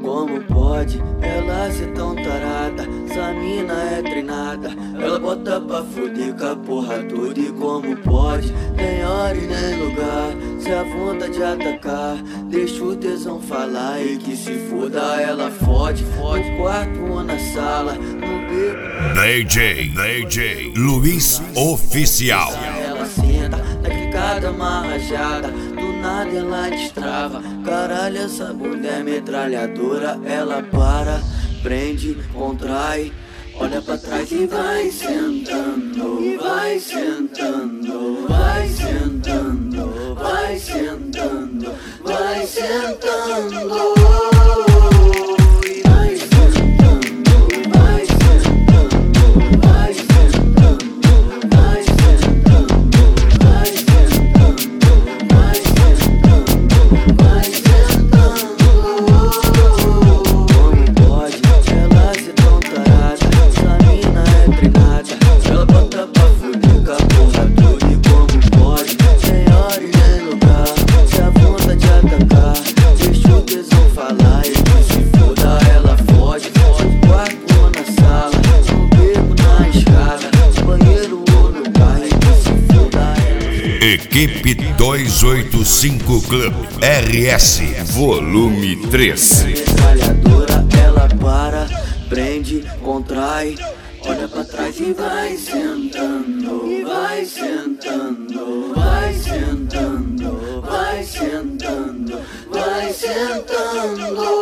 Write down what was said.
Como pode ela ser tão tarada? Essa mina é treinada, ela bota pra fuder com a porra toda. E como pode, tem hora e nem lugar, se a vontade de atacar, deixa o tesão falar. E que se foda, ela fode, fode no quarto ou na sala, no beco. DJ Luiz Oficial. Ela senta, dá clicada, amarrajada, do nada ela destrava. Caralho, essa bunda é metralhadora. Ela para, prende, contrai, olha pra trás e vai sentando, e vai sentando, vai sentando, vai sentando, vai sentando. Equipe 285 Club RS Volume 3. Metralhadora, ela para, prende, contrai, olha pra trás e vai sentando, e vai sentando, vai sentando, vai sentando, vai sentando.